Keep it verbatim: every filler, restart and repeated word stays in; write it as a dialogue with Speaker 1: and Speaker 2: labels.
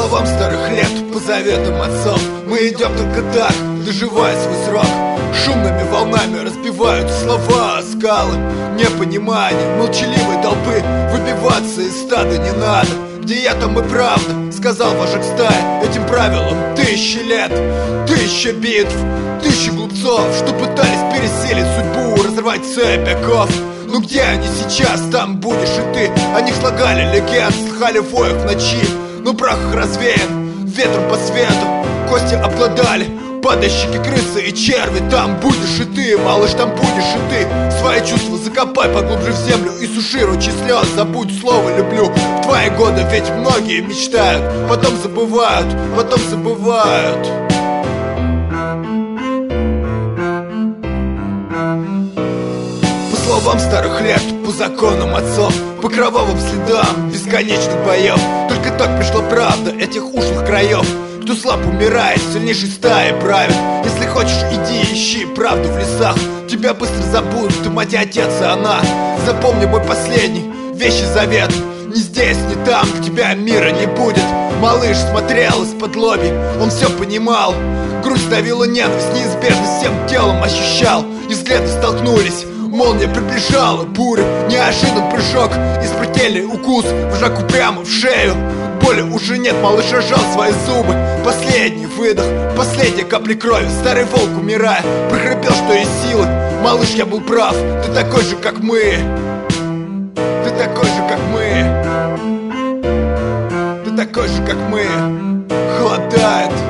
Speaker 1: словам старых лет, по заветам отцов, мы идем только так, доживая свой срок. Шумными волнами разбивают слова о скалы. Непонимание молчаливой толпы, выбиваться из стада не надо. Где я, там и правда, сказал вожак стаи. Этим правилам тысячи лет, тысячи битв, тысячи глупцов, что пытались переселить судьбу, разорвать цепь оков. Ну где они сейчас, там будешь и ты. О них слагали легенд, слыхали воев в ночи. Но прах их развеян ветром по свету. Кости обглодали падальщики, крысы и черви. Там будешь и ты, малыш, там будешь и ты. Свои чувства закопай поглубже в землю и суши ручьи слез. Забудь слово «люблю». В твои годы ведь многие мечтают, потом забывают, потом забывают. По словам старых лет, по законам отцов, по кровавым следам бесконечных боев, только так пришла правда этих ушлых краев. Кто слаб, умирает, сильнейшей стаи правит. Если хочешь, иди ищи правду в лесах. Тебя быстро забудут, ты мать и отец, и она. Запомни мой последний вещий завет: ни здесь, ни там, к тебя мира не будет. Малыш смотрел из-под лоби, он все понимал. Грудь давила ненависть, неизбежно всем телом ощущал. И взгляды столкнулись, молния приближала бурю. Неожиданный прыжок, из претели укус, вжаку прямо в шею. Боли уже нет, малыш разжал свои зубы. Последний выдох, последняя капля крови. Старый волк, умирая, прохрипел, что есть силы. Малыш, я был прав, ты такой же, как мы. Ты такой же, как мы. Ты такой же, как мы. Холодает.